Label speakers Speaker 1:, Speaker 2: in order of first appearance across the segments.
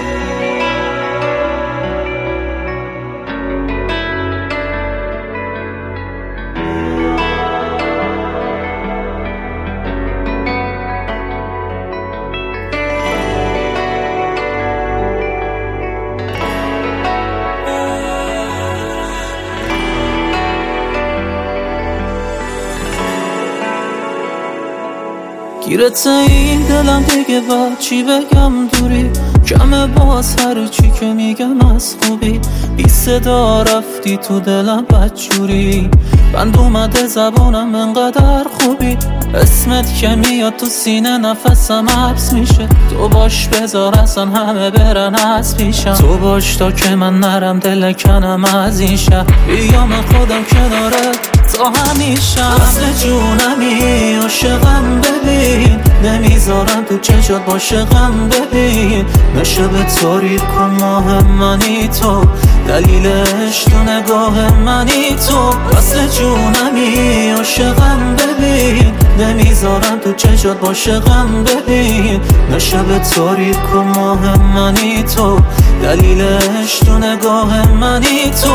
Speaker 1: گیرت این دلم دیگه با چی بگم دوری کمه باز هر چی که میگم از خوبی بی صدا رفتی تو دلم بدجوری بند اومده زبانم انقدر خوبی اسمت که میاد تو سینه نفسم حبس میشه تو باش بذار اصلا همه برن از پیشم تو باش تا که من نرم دل کنم از این شهر بیام خودم کنارت تا همیشه اصل جونمی عاشقم ببین نمیذارم تو چشات باشه غم ببین نشه به تاریک و ماه منی تو دلیلش تو نگاه منی تو اصل جونمی عاشقم ببین نمیذارم تو چشات باشه غم ببین نشه به تاریک و ماه منی تو دلیلش تو نگاه منی تو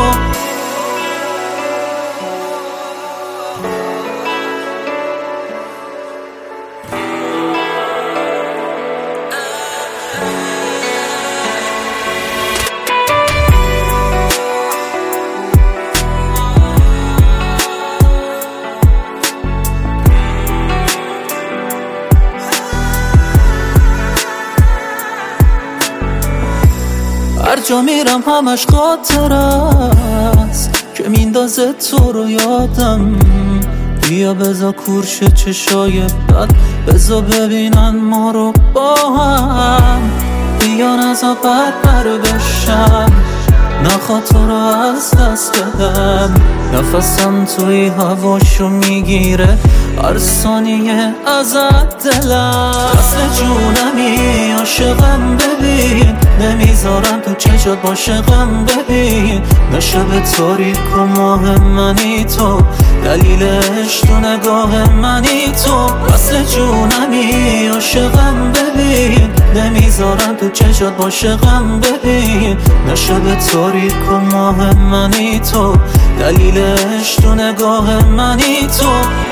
Speaker 1: هر جا میرم همش خاطر است که میندازه تو رو یادم بیا بذار کورش چشای بد بذار ببینن ما رو با هم بیا نزا بد بر بشم نخواد تو رو از دست بدم نفسم توی هواشو میگیره هر ثانیه ازت دلم اصل جونمی عاشقم ببین نمیذارم تو چشات باشه غم ببین نشه به تاریک و ماه منی تو دلیلش تو نگاه منی تو اصل جونمی عاشقم ببین نمیذارم تو چشات باشه غم ببین نشه به تاریک و ماه منی تو دلیلش تو نگاه منی تو